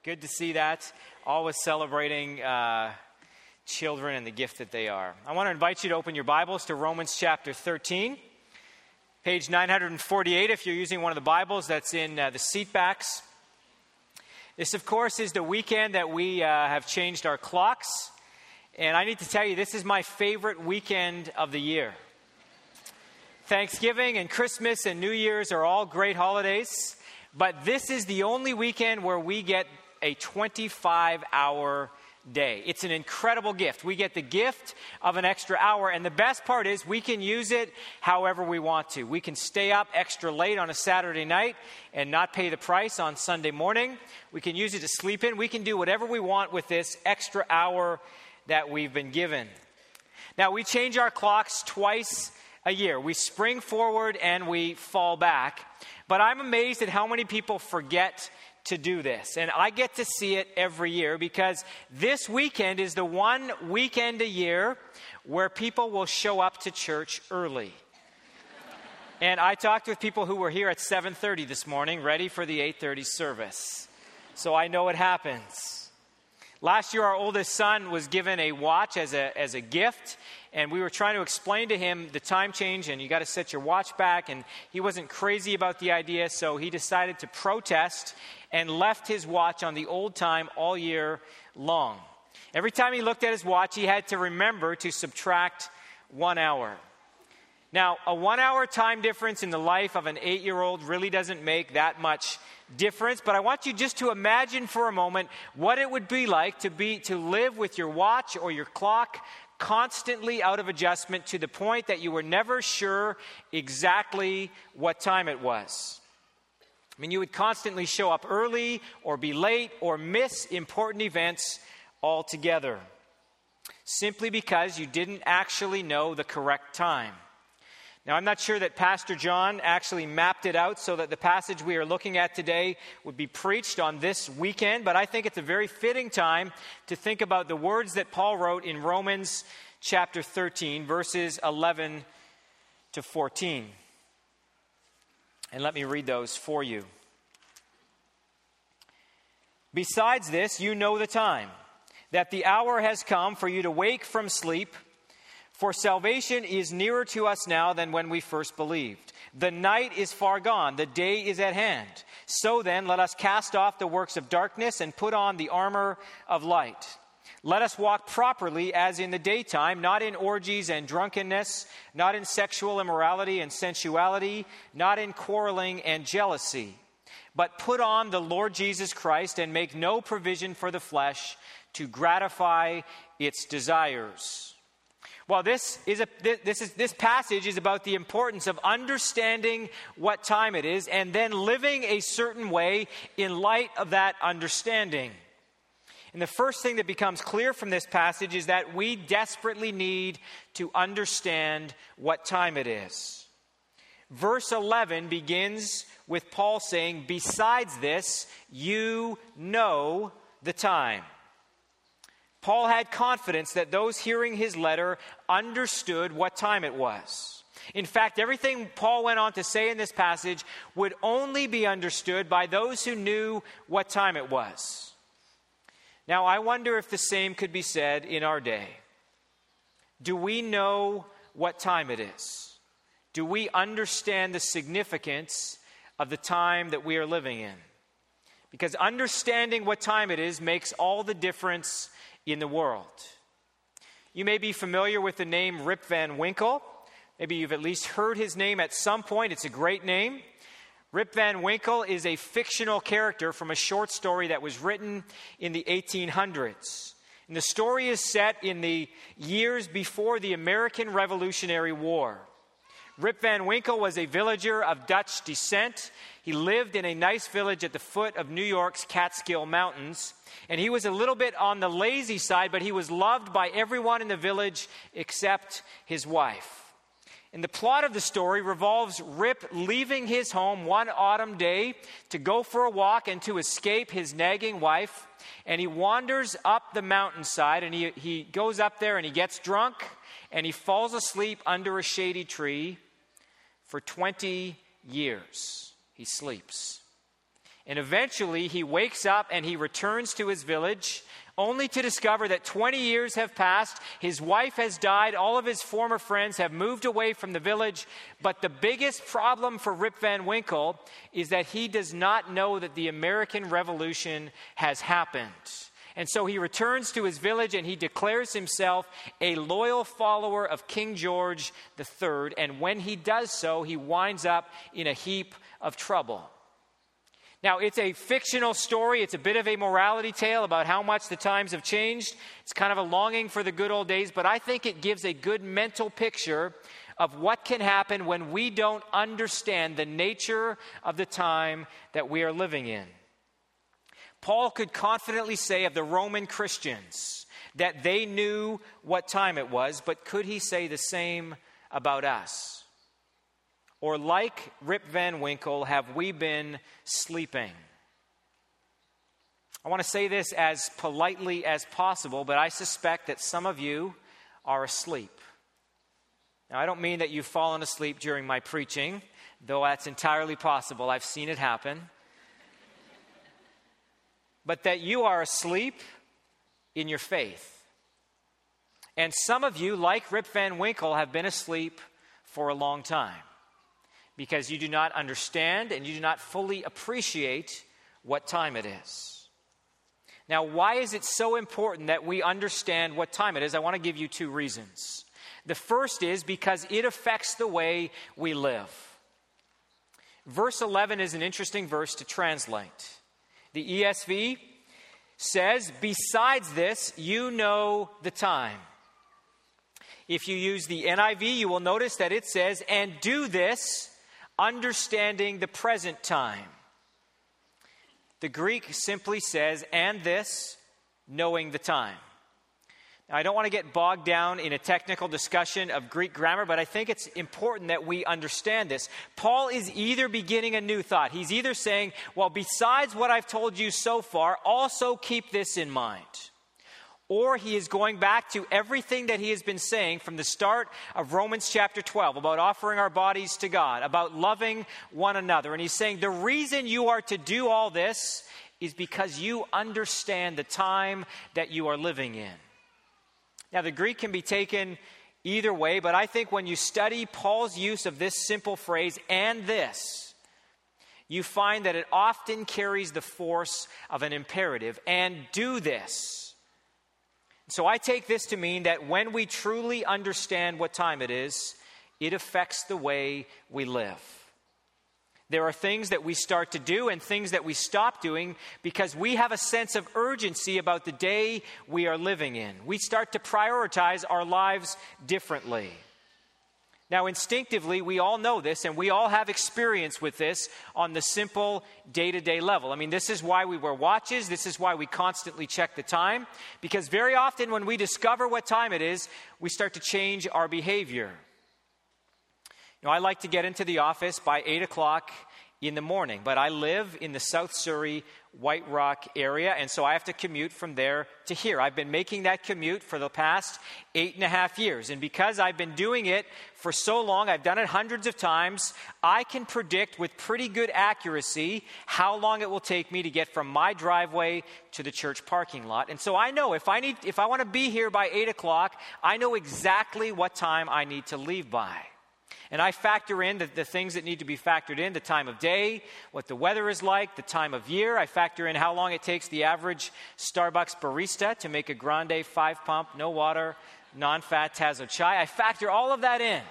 Good to see that. Always celebrating children and the gift that they are. I want to invite you to open your Bibles to Romans chapter 13, page 948 if you're using one of the Bibles that's in the seat backs. This, of course, is the weekend that we have changed our clocks. And I need to tell you, this is my favorite weekend of the year. Thanksgiving and Christmas and New Year's are all great holidays. But this is the only weekend where we get a 25-hour day. It's an incredible gift. We get the gift of an extra hour, and the best part is we can use it however we want to. We can stay up extra late on a Saturday night and not pay the price on Sunday morning. We can use it to sleep in. We can do whatever we want with this extra hour that we've been given. Now, we change our clocks twice a year. We spring forward and we fall back. But I'm amazed at how many people forget to do this. And I get to see it every year because this weekend is the one weekend a year where people will show up to church early. And I talked with people who were here at 7:30 this morning, ready for the 8:30 service. So I know it happens. Last year, our oldest son was given a watch as a gift, and we were trying to explain to him the time change, and you got to set your watch back, and he wasn't crazy about the idea, so he decided to protest and left his watch on the old time all year long. Every time he looked at his watch, he had to remember to subtract 1 hour. Now, a 1 hour time difference in the life of an 8-year-old really doesn't make that much difference, but I want you just to imagine for a moment what it would be like to live with your watch or your clock constantly out of adjustment to the point that you were never sure exactly what time it was. I mean, you would constantly show up early or be late or miss important events altogether, simply because you didn't actually know the correct time. Now, I'm not sure that Pastor John actually mapped it out so that the passage we are looking at today would be preached on this weekend, but I think it's a very fitting time to think about the words that Paul wrote in Romans chapter 13, verses 11 to 14. And let me read those for you. Besides this, you know the time, that the hour has come for you to wake from sleep. For salvation is nearer to us now than when we first believed. The night is far gone, the day is at hand. So then, let us cast off the works of darkness and put on the armor of light. Let us walk properly as in the daytime, not in orgies and drunkenness, not in sexual immorality and sensuality, not in quarreling and jealousy. But put on the Lord Jesus Christ and make no provision for the flesh to gratify its desires. Well, this passage is about the importance of understanding what time it is and then living a certain way in light of that understanding. And the first thing that becomes clear from this passage is that we desperately need to understand what time it is. Verse 11 begins with Paul saying, "Besides this, you know the time." Paul had confidence that those hearing his letter understood what time it was. In fact, everything Paul went on to say in this passage would only be understood by those who knew what time it was. Now, I wonder if the same could be said in our day. Do we know what time it is? Do we understand the significance of the time that we are living in? Because understanding what time it is makes all the difference in the world. You may be familiar with the name Rip Van Winkle. Maybe you've at least heard his name at some point. It's a great name. Rip Van Winkle is a fictional character from a short story that was written in the 1800s. And the story is set in the years before the American Revolutionary War. Rip Van Winkle was a villager of Dutch descent. He lived in a nice village at the foot of New York's Catskill Mountains. And he was a little bit on the lazy side, but he was loved by everyone in the village except his wife. And the plot of the story revolves Rip leaving his home one autumn day to go for a walk and to escape his nagging wife. And he wanders up the mountainside, and he goes up there and he gets drunk, and he falls asleep under a shady tree. For 20 years, he sleeps. And eventually he wakes up and he returns to his village, only to discover that 20 years have passed, his wife has died, all of his former friends have moved away from the village. But the biggest problem for Rip Van Winkle is that he does not know that the American Revolution has happened. And so he returns to his village and he declares himself a loyal follower of King George III. And when he does so, he winds up in a heap of trouble. Now, it's a fictional story. It's a bit of a morality tale about how much the times have changed. It's kind of a longing for the good old days, but I think it gives a good mental picture of what can happen when we don't understand the nature of the time that we are living in. Paul could confidently say of the Roman Christians that they knew what time it was, but could he say the same about us? Or like Rip Van Winkle, have we been sleeping? I want to say this as politely as possible, but I suspect that some of you are asleep. Now, I don't mean that you've fallen asleep during my preaching, though that's entirely possible. I've seen it happen. But that you are asleep in your faith. And some of you, like Rip Van Winkle, have been asleep for a long time, because you do not understand and you do not fully appreciate what time it is. Now, why is it so important that we understand what time it is? I want to give you two reasons. The first is because it affects the way we live. Verse 11 is an interesting verse to translate. The ESV says, "Besides this, you know the time." If you use the NIV, you will notice that it says, "And do this, understanding the present time." The Greek simply says, "and this, knowing the time." Now, I don't want to get bogged down in a technical discussion of Greek grammar, but I think it's important that we understand this. Paul is either beginning a new thought. He's either saying, well, besides what I've told you so far, also keep this in mind. Or he is going back to everything that he has been saying from the start of Romans chapter 12 about offering our bodies to God, about loving one another. And he's saying the reason you are to do all this is because you understand the time that you are living in. Now, the Greek can be taken either way, but I think when you study Paul's use of this simple phrase, "and this," you find that it often carries the force of an imperative, "and do this." So I take this to mean that when we truly understand what time it is, it affects the way we live. There are things that we start to do and things that we stop doing because we have a sense of urgency about the day we are living in. We start to prioritize our lives differently. Now, instinctively, we all know this, and we all have experience with this on the simple day-to-day level. I mean, this is why we wear watches. This is why we constantly check the time, because very often when we discover what time it is, we start to change our behavior. You know, I like to get into the office by 8 o'clock in the morning, but I live in the South Surrey, White Rock area, and so I have to commute from there to here. I've been making that commute for the past 8.5 years, and because I've been doing it for so long, I've done it hundreds of times, I can predict with pretty good accuracy how long it will take me to get from my driveway to the church parking lot. And so I know if I want to be here by 8 o'clock, I know exactly what time I need to leave by. And I factor in the things that need to be factored in, the time of day, what the weather is like, the time of year. I factor in how long it takes the average Starbucks barista to make a grande 5-pump, no water, non-fat Tazo chai. I factor all of that in.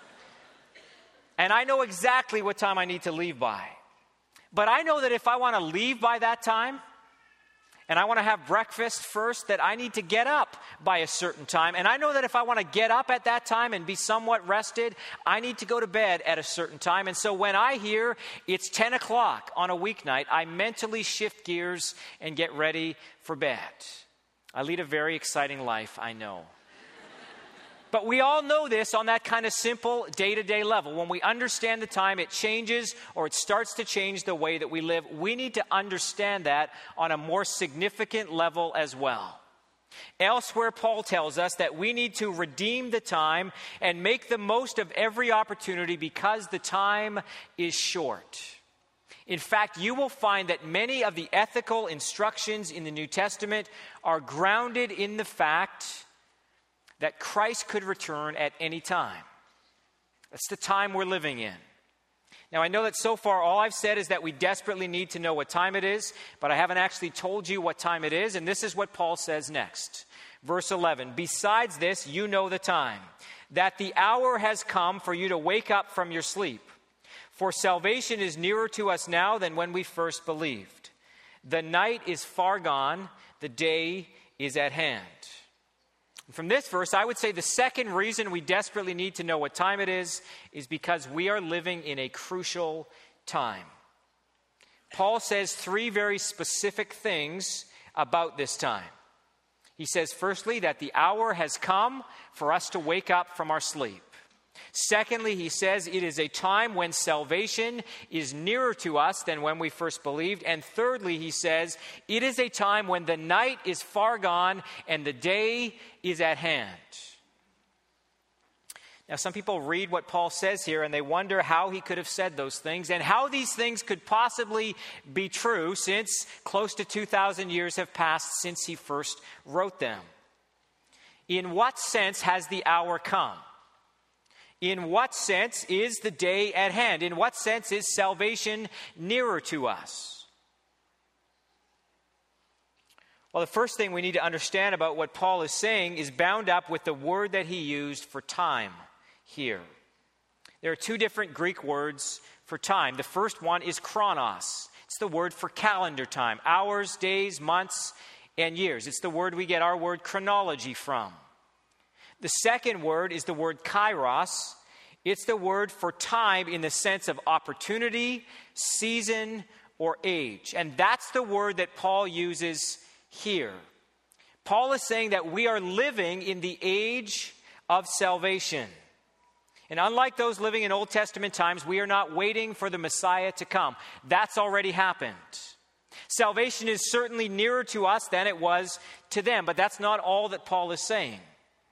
And I know exactly what time I need to leave by. But I know that if I want to leave by that time, and I want to have breakfast first, that I need to get up by a certain time. And I know that if I want to get up at that time and be somewhat rested, I need to go to bed at a certain time. And so when I hear it's 10 o'clock on a weeknight, I mentally shift gears and get ready for bed. I lead a very exciting life, I know. But we all know this on that kind of simple day-to-day level. When we understand the time, it changes or it starts to change the way that we live. We need to understand that on a more significant level as well. Elsewhere, Paul tells us that we need to redeem the time and make the most of every opportunity because the time is short. In fact, you will find that many of the ethical instructions in the New Testament are grounded in the fact that Christ could return at any time. That's the time we're living in. Now, I know that so far all I've said is that we desperately need to know what time it is, but I haven't actually told you what time it is, and this is what Paul says next. Verse 11, besides this, you know the time, that the hour has come for you to wake up from your sleep. For salvation is nearer to us now than when we first believed. The night is far gone, the day is at hand. From this verse, I would say the second reason we desperately need to know what time it is because we are living in a crucial time. Paul says three very specific things about this time. He says, firstly, that the hour has come for us to wake up from our sleep. Secondly, he says it is a time when salvation is nearer to us than when we first believed. And thirdly, he says it is a time when the night is far gone and the day is at hand. Now, some people read what Paul says here and they wonder how he could have said those things and how these things could possibly be true since close to 2,000 years have passed since he first wrote them. In what sense has the hour come? In what sense is the day at hand? In what sense is salvation nearer to us? Well, the first thing we need to understand about what Paul is saying is bound up with the word that he used for time here. There are two different Greek words for time. The first one is chronos. It's the word for calendar time, hours, days, months, and years. It's the word we get our word chronology from. The second word is the word kairos. It's the word for time in the sense of opportunity, season, or age. And that's the word that Paul uses here. Paul is saying that we are living in the age of salvation. And unlike those living in Old Testament times, we are not waiting for the Messiah to come. That's already happened. Salvation is certainly nearer to us than it was to them, but that's not all that Paul is saying.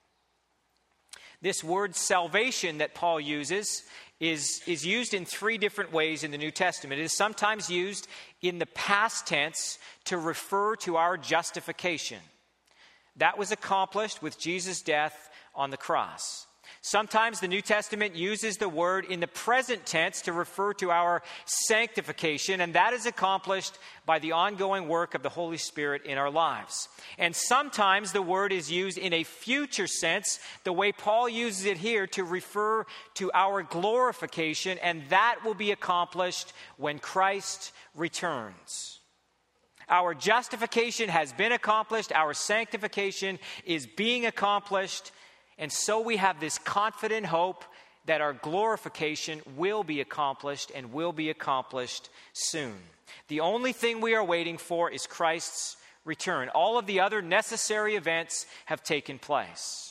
This word salvation that Paul uses is used in three different ways in the New Testament. It is sometimes used in the past tense to refer to our justification. That was accomplished with Jesus' death on the cross. Sometimes the New Testament uses the word in the present tense to refer to our sanctification, and that is accomplished by the ongoing work of the Holy Spirit in our lives. And sometimes the word is used in a future sense, the way Paul uses it here, to refer to our glorification, and that will be accomplished when Christ returns. Our justification has been accomplished, our sanctification is being accomplished, and so we have this confident hope that our glorification will be accomplished and will be accomplished soon. The only thing we are waiting for is Christ's return. All of the other necessary events have taken place.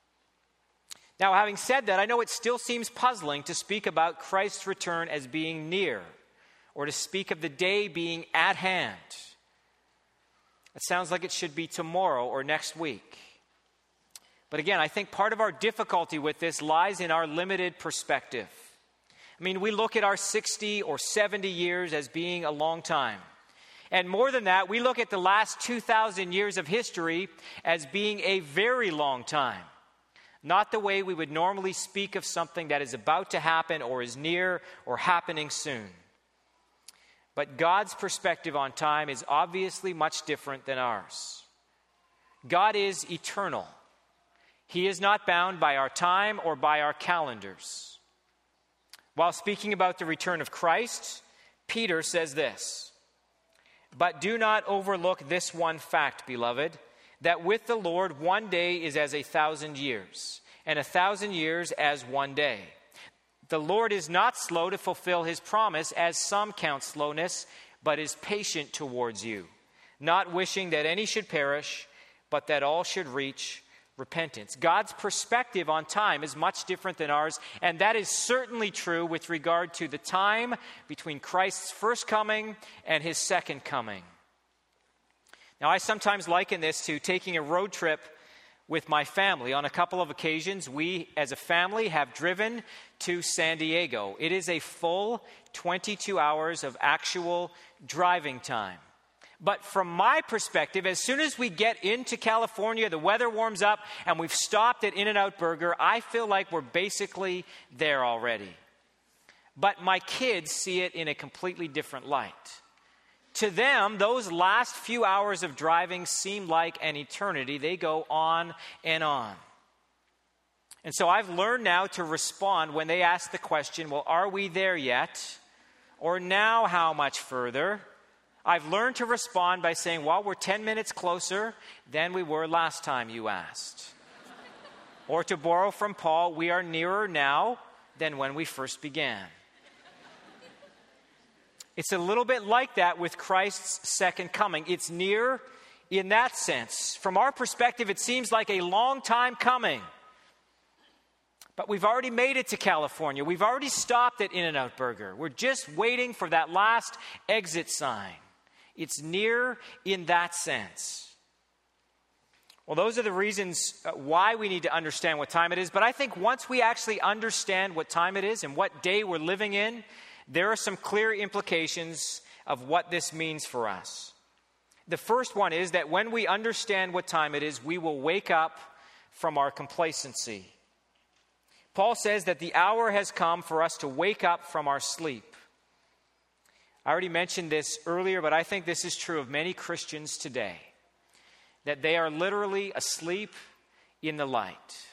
Now, having said that, I know it still seems puzzling to speak about Christ's return as being near, or to speak of the day being at hand. It sounds like it should be tomorrow or next week. But again, I think part of our difficulty with this lies in our limited perspective. I mean, we look at our 60 or 70 years as being a long time. And more than that, we look at the last 2,000 years of history as being a very long time. Not the way we would normally speak of something that is about to happen or is near or happening soon. But God's perspective on time is obviously much different than ours. God is eternal. He is not bound by our time or by our calendars. While speaking about the return of Christ, Peter says this, "But do not overlook this one fact, beloved, that with the Lord 1 day is as 1,000 years, and 1,000 years as 1 day. The Lord is not slow to fulfill his promise, as some count slowness, but is patient towards you, not wishing that any should perish, but that all should reach repentance." God's perspective on time is much different than ours, and that is certainly true with regard to the time between Christ's first coming and his second coming. Now, I sometimes liken this to taking a road trip with my family. On a couple of occasions, we as a family have driven to San Diego. It is a full 22 hours of actual driving time. But from my perspective, as soon as we get into California, the weather warms up, and we've stopped at In-N-Out Burger, I feel like we're basically there already. But my kids see it in a completely different light. To them, those last few hours of driving seem like an eternity. They go on and on. And so I've learned now to respond when they ask the question, well, are we there yet? Or now how much further? I've learned to respond by saying, well, we're 10 minutes closer than we were last time you asked. Or to borrow from Paul, we are nearer now than when we first began. It's a little bit like that with Christ's second coming. It's near in that sense. From our perspective, it seems like a long time coming. But we've already made it to California. We've already stopped at In-N-Out Burger. We're just waiting for that last exit sign. It's near in that sense. Well, those are the reasons why we need to understand what time it is. But I think once we actually understand what time it is and what day we're living in, there are some clear implications of what this means for us. The first one is that when we understand what time it is, we will wake up from our complacency. Paul says that the hour has come for us to wake up from our sleep. I already mentioned this earlier, but I think this is true of many Christians today, that they are literally asleep in the light.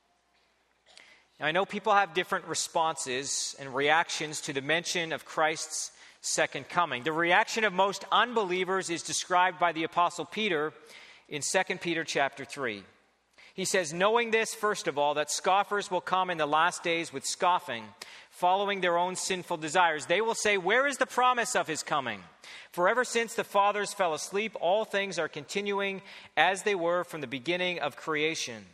Now, I know people have different responses and reactions to the mention of Christ's second coming. The reaction of most unbelievers is described by the Apostle Peter in 2 Peter chapter 3. He says, knowing this, first of all, that scoffers will come in the last days with scoffing, following their own sinful desires. They will say, where is the promise of his coming? For ever since the fathers fell asleep, all things are continuing as they were from the beginning of creation.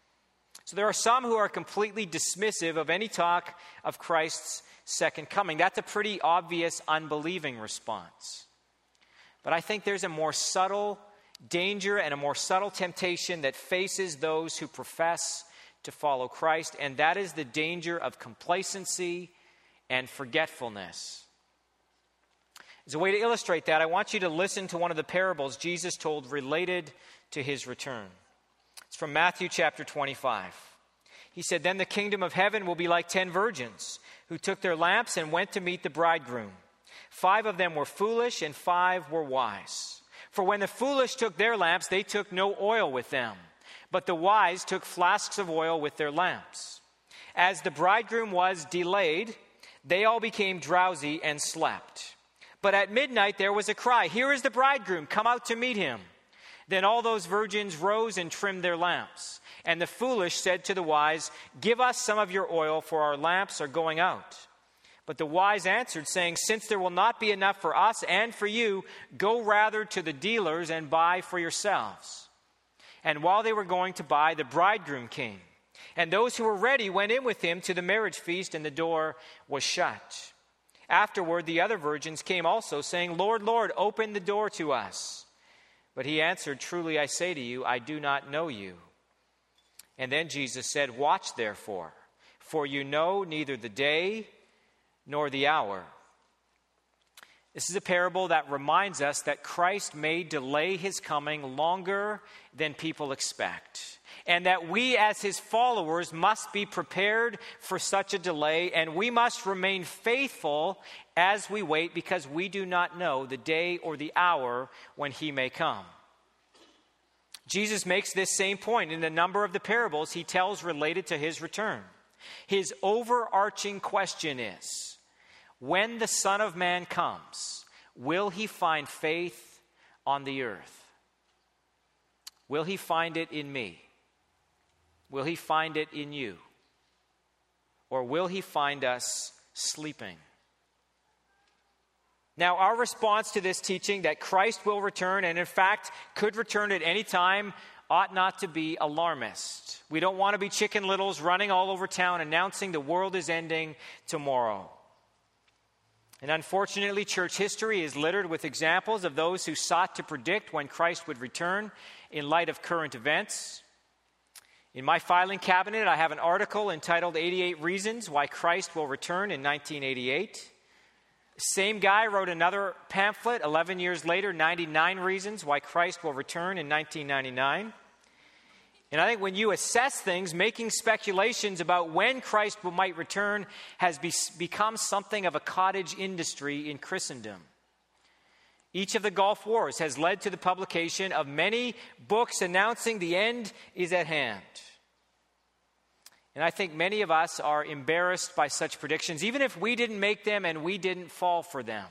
So there are some who are completely dismissive of any talk of Christ's second coming. That's a pretty obvious unbelieving response. But I think there's a more subtle danger and a more subtle temptation that faces those who profess to follow Christ, and that is the danger of complacency and forgetfulness. As a way to illustrate that, I want you to listen to one of the parables Jesus told related to his return. It's from Matthew chapter 25. He said, then the kingdom of heaven will be like 10 virgins who took their lamps and went to meet the bridegroom. 5 of them were foolish and 5 were wise. For when the foolish took their lamps, they took no oil with them. But the wise took flasks of oil with their lamps. As the bridegroom was delayed, they all became drowsy and slept. But at midnight there was a cry, here is the bridegroom, come out to meet him. Then all those virgins rose and trimmed their lamps. And the foolish said to the wise, give us some of your oil, for our lamps are going out. But the wise answered, saying, since there will not be enough for us and for you, go rather to the dealers and buy for yourselves. And while they were going to buy, the bridegroom came. And those who were ready went in with him to the marriage feast, and the door was shut. Afterward, the other virgins came also, saying, Lord, Lord, open the door to us. But he answered, truly I say to you, I do not know you. And then Jesus said, watch therefore, for you know neither the day nor the hour. This is a parable that reminds us that Christ may delay his coming longer than people expect, and that we as his followers must be prepared for such a delay, and we must remain faithful as we wait, because we do not know the day or the hour when he may come. Jesus makes this same point in a number of the parables he tells related to his return. His overarching question is, when the Son of Man comes, will he find faith on the earth? Will he find it in me? Will he find it in you? Or will he find us sleeping? Now, our response to this teaching that Christ will return, and in fact could return at any time, ought not to be alarmist. We don't want to be Chicken Littles running all over town announcing the world is ending tomorrow. And unfortunately, church history is littered with examples of those who sought to predict when Christ would return in light of current events. In my filing cabinet, I have an article entitled 88 Reasons Why Christ Will Return in 1988. The same guy wrote another pamphlet 11 years later, 99 Reasons Why Christ Will Return in 1999. And I think when you assess things, making speculations about when Christ might return has become something of a cottage industry in Christendom. Each of the Gulf Wars has led to the publication of many books announcing the end is at hand. And I think many of us are embarrassed by such predictions, even if we didn't make them and we didn't fall for them.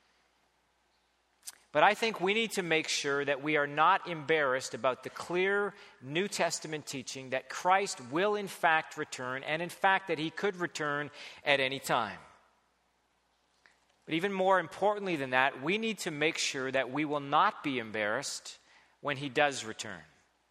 But I think we need to make sure that we are not embarrassed about the clear New Testament teaching that Christ will in fact return, and in fact that he could return at any time. But even more importantly than that, we need to make sure that we will not be embarrassed when he does return.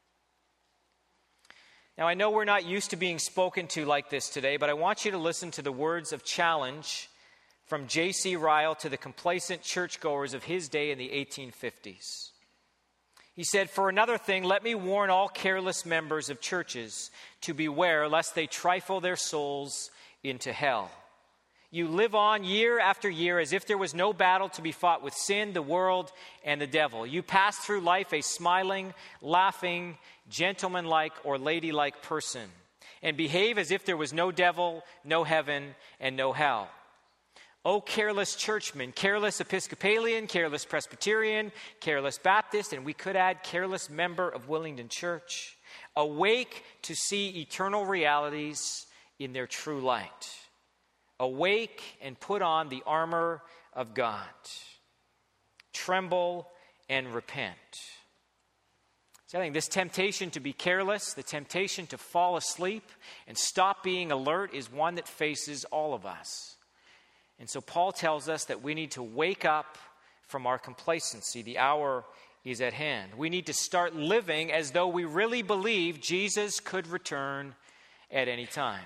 Now, I know we're not used to being spoken to like this today, but I want you to listen to the words of challenge from J.C. Ryle to the complacent churchgoers of his day in the 1850s. He said, "For another thing, let me warn all careless members of churches to beware lest they trifle their souls into hell. You live on year after year as if there was no battle to be fought with sin, the world, and the devil. You pass through life a smiling, laughing, gentlemanlike, or ladylike person, and behave as if there was no devil, no heaven, and no hell. Oh, careless churchman, careless Episcopalian, careless Presbyterian, careless Baptist, and we could add careless member of Willingdon Church. Awake to see eternal realities in their true light. Awake and put on the armor of God. Tremble and repent." So I think this temptation to be careless, the temptation to fall asleep and stop being alert is one that faces all of us. And so Paul tells us that we need to wake up from our complacency. The hour is at hand. We need to start living as though we really believe Jesus could return at any time.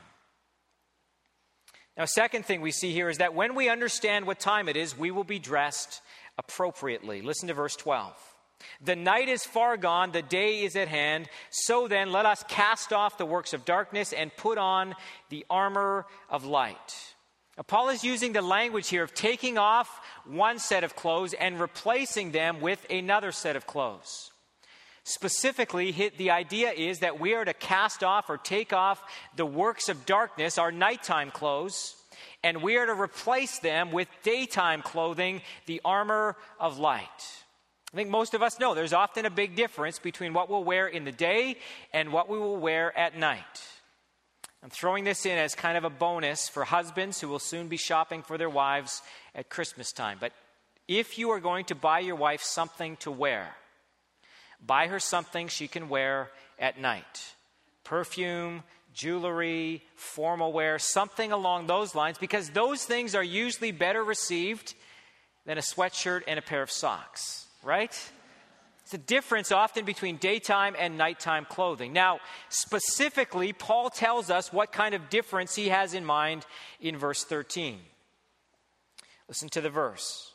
Now, second thing we see here is that when we understand what time it is, we will be dressed appropriately. Listen to verse 12. "The night is far gone, the day is at hand. So then, let us cast off the works of darkness and put on the armor of light." Now, Paul is using the language here of taking off one set of clothes and replacing them with another set of clothes. Specifically, the idea is that we are to cast off or take off the works of darkness, our nighttime clothes, and we are to replace them with daytime clothing, the armor of light. I think most of us know there's often a big difference between what we'll wear in the day and what we will wear at night. I'm throwing this in as kind of a bonus for husbands who will soon be shopping for their wives at Christmas time. But if you are going to buy your wife something to wear, buy her something she can wear at night. Perfume, jewelry, formal wear, something along those lines, because those things are usually better received than a sweatshirt and a pair of socks, right? It's a difference often between daytime and nighttime clothing. Now, specifically, Paul tells us what kind of difference he has in mind in verse 13. Listen to the verse.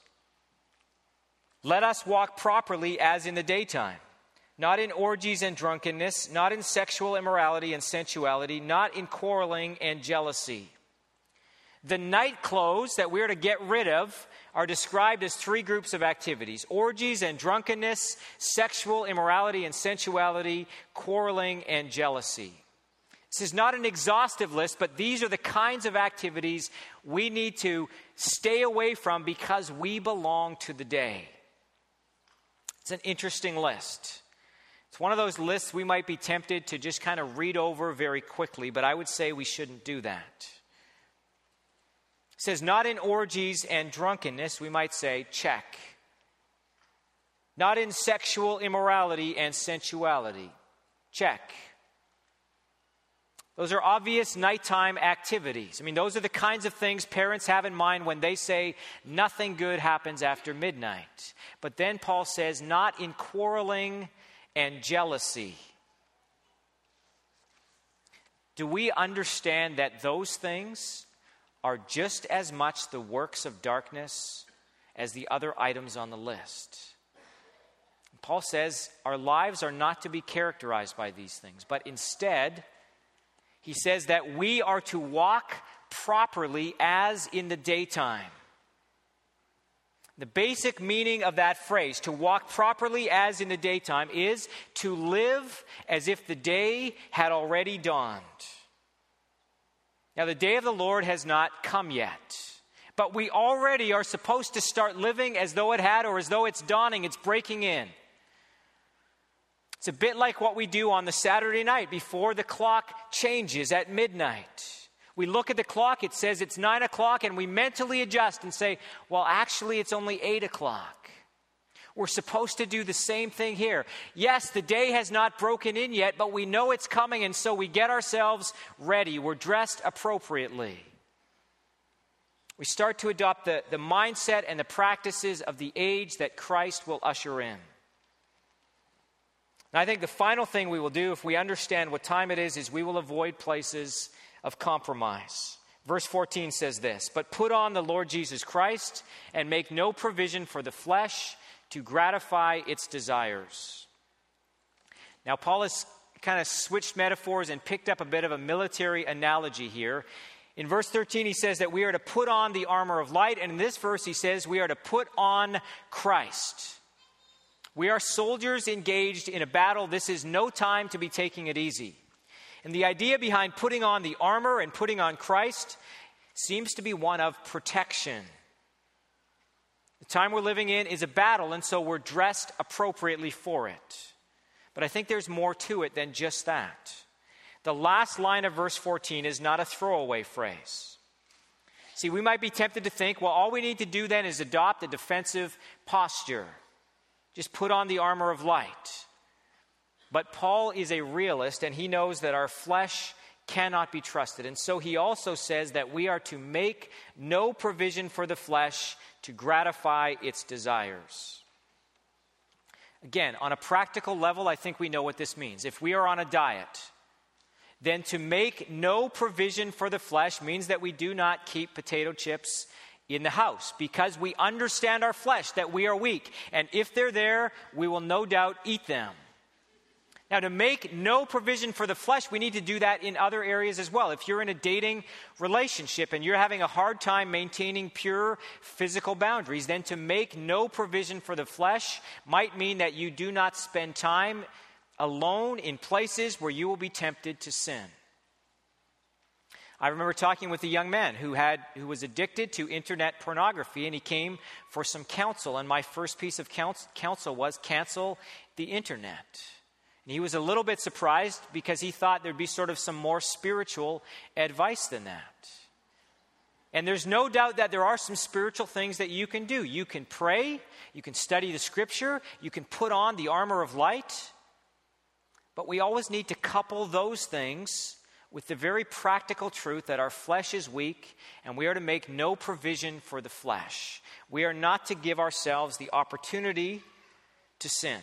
"Let us walk properly as in the daytime, not in orgies and drunkenness, not in sexual immorality and sensuality, not in quarreling and jealousy." The night clothes that we're to get rid of are described as three groups of activities: orgies and drunkenness, sexual immorality and sensuality, quarreling and jealousy. This is not an exhaustive list, but these are the kinds of activities we need to stay away from because we belong to the day. It's an interesting list. It's one of those lists we might be tempted to just kind of read over very quickly, but I would say we shouldn't do that. It says, not in orgies and drunkenness, we might say, check. Not in sexual immorality and sensuality, check. Those are obvious nighttime activities. I mean, those are the kinds of things parents have in mind when they say nothing good happens after midnight. But then Paul says, not in quarreling and jealousy. Do we understand that those things are just as much the works of darkness as the other items on the list? Paul says our lives are not to be characterized by these things, but instead, he says that we are to walk properly as in the daytime. The basic meaning of that phrase, to walk properly as in the daytime, is to live as if the day had already dawned. Now, the day of the Lord has not come yet, but we already are supposed to start living as though it had, or as though it's dawning, it's breaking in. It's a bit like what we do on the Saturday night before the clock changes at midnight. We look at the clock, it says it's 9 o'clock, and we mentally adjust and say, well, actually, it's only 8 o'clock. We're supposed to do the same thing here. Yes, the day has not broken in yet, but we know it's coming, and so we get ourselves ready. We're dressed appropriately. We start to adopt the mindset and the practices of the age that Christ will usher in. And I think the final thing we will do, if we understand what time it is we will avoid places of compromise. Verse 14 says this, "But put on the Lord Jesus Christ and make no provision for the flesh to gratify its desires." Now, Paul has kind of switched metaphors and picked up a bit of a military analogy here. In verse 13, he says that we are to put on the armor of light, and in this verse, he says we are to put on Christ. We are soldiers engaged in a battle. This is no time to be taking it easy. And the idea behind putting on the armor and putting on Christ seems to be one of protection. The time we're living in is a battle, and so we're dressed appropriately for it. But I think there's more to it than just that. The last line of verse 14 is not a throwaway phrase. See, we might be tempted to think, well, all we need to do then is adopt a defensive posture. Just put on the armor of light. But Paul is a realist, and he knows that our flesh cannot be trusted. And so he also says that we are to make no provision for the flesh to gratify its desires. Again, on a practical level, I think we know what this means. If we are on a diet, then to make no provision for the flesh means that we do not keep potato chips in the house, because we understand our flesh, that we are weak. And if they're there, we will no doubt eat them. Now, to make no provision for the flesh, we need to do that in other areas as well. If you're in a dating relationship and you're having a hard time maintaining pure physical boundaries, then to make no provision for the flesh might mean that you do not spend time alone in places where you will be tempted to sin. I remember talking with a young man who was addicted to internet pornography, and he came for some counsel. And my first piece of counsel was cancel the internet. And he was a little bit surprised because he thought there'd be sort of some more spiritual advice than that. And there's no doubt that there are some spiritual things that you can do. You can pray, you can study the scripture, you can put on the armor of light. But we always need to couple those things with the very practical truth that our flesh is weak and we are to make no provision for the flesh. We are not to give ourselves the opportunity to sin.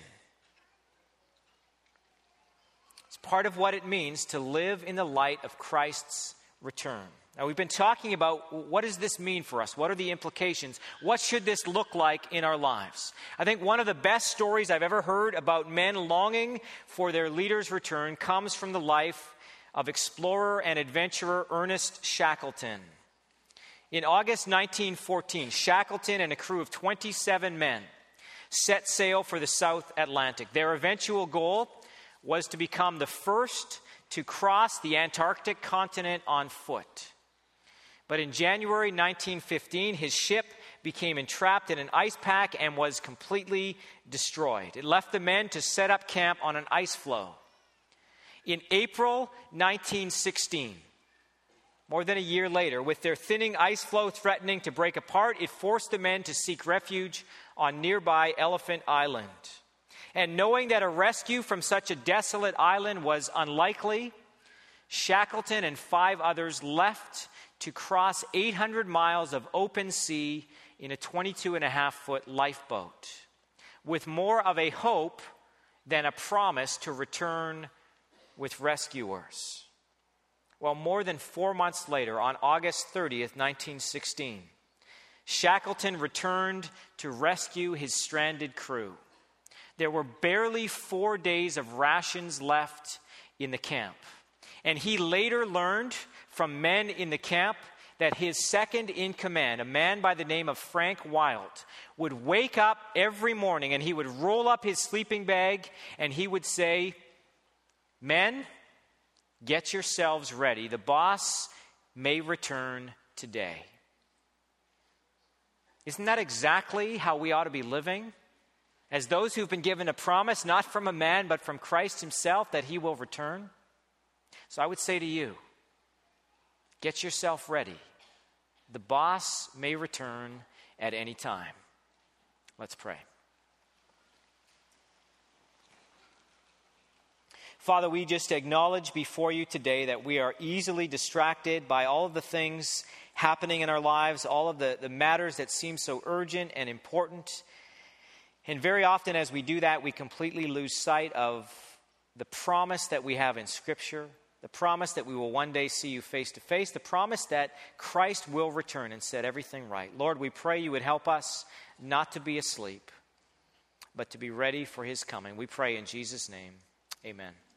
It's part of what it means to live in the light of Christ's return. Now, we've been talking about what does this mean for us? What are the implications? What should this look like in our lives? I think one of the best stories I've ever heard about men longing for their leader's return comes from the life of explorer and adventurer Ernest Shackleton. In August 1914, Shackleton and a crew of 27 men set sail for the South Atlantic. Their eventual goal was to become the first to cross the Antarctic continent on foot. But in January 1915, his ship became entrapped in an ice pack and was completely destroyed. It left the men to set up camp on an ice floe. In April 1916, more than a year later, with their thinning ice floe threatening to break apart, it forced the men to seek refuge on nearby Elephant Island. And knowing that a rescue from such a desolate island was unlikely, Shackleton and 5 others left to cross 800 miles of open sea in a 22.5-foot lifeboat, with more of a hope than a promise to return with rescuers. Well, more than 4 months later, on August 30th, 1916, Shackleton returned to rescue his stranded crew. There were barely 4 days of rations left in the camp. And he later learned from men in the camp that his second in command, a man by the name of Frank Wild, would wake up every morning and he would roll up his sleeping bag and he would say, "Men, get yourselves ready. The boss may return today." Isn't that exactly how we ought to be living? As those who've been given a promise, not from a man, but from Christ himself, that he will return. So I would say to you, get yourself ready. The boss may return at any time. Let's pray. Father, we just acknowledge before you today that we are easily distracted by all of the things happening in our lives, all of the matters that seem so urgent and important. And very often as we do that, we completely lose sight of the promise that we have in Scripture, the promise that we will one day see you face to face, the promise that Christ will return and set everything right. Lord, we pray you would help us not to be asleep, but to be ready for his coming. We pray in Jesus' name. Amen.